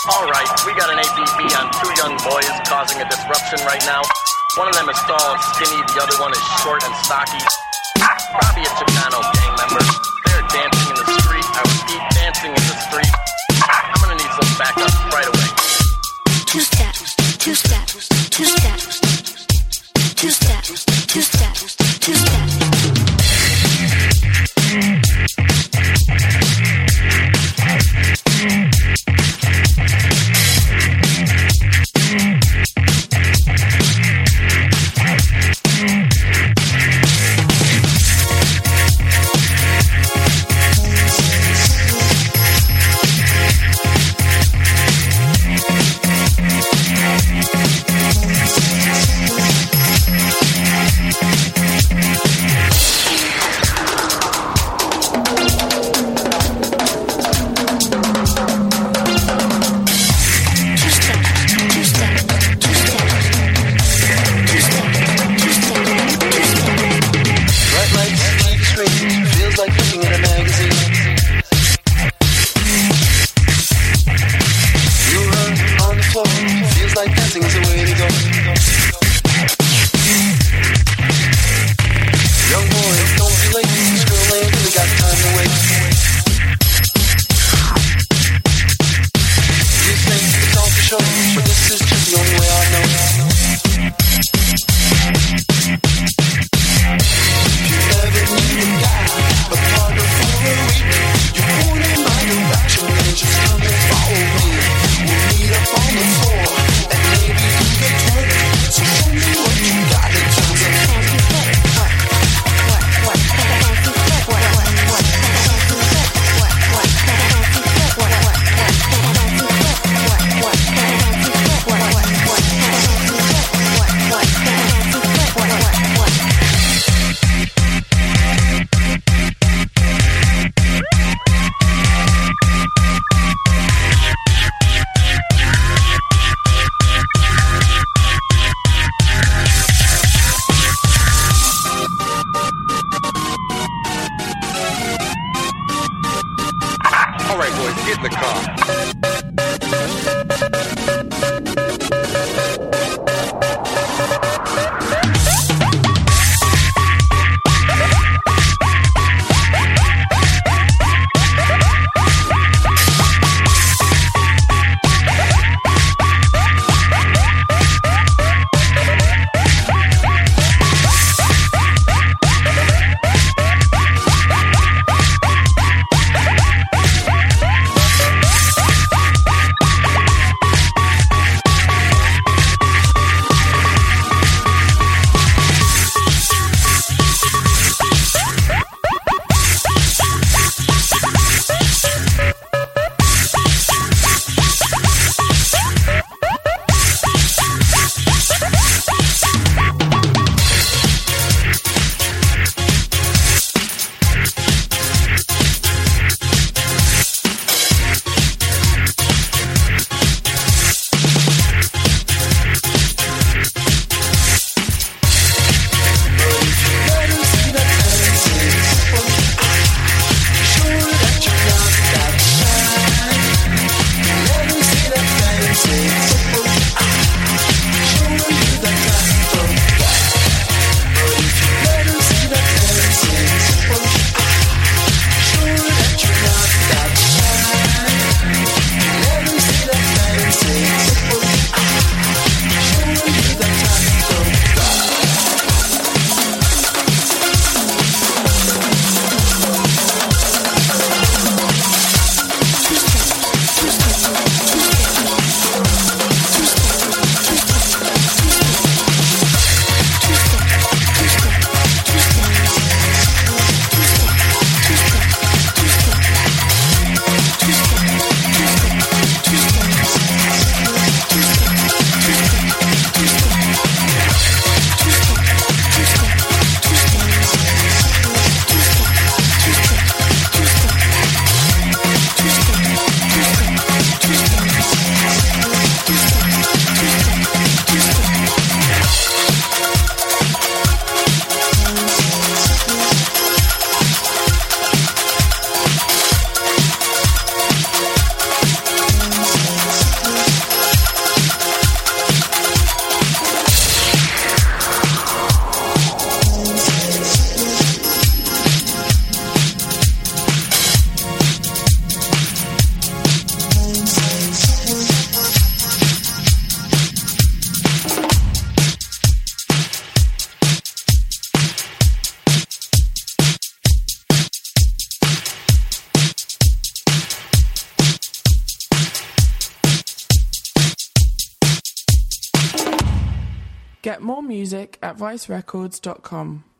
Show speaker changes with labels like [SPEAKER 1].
[SPEAKER 1] Alright, we got an APB on two young boys causing a disruption right now. One of them is tall and skinny, the other one is short and stocky. Probably a Chicano gang member. They're dancing in the street. I repeat, dancing in the street. I'm gonna need some backup right away.
[SPEAKER 2] Two-step, two-step, two-step, two-step, two-step, two-step.
[SPEAKER 3] Get more music at vicerecords.com.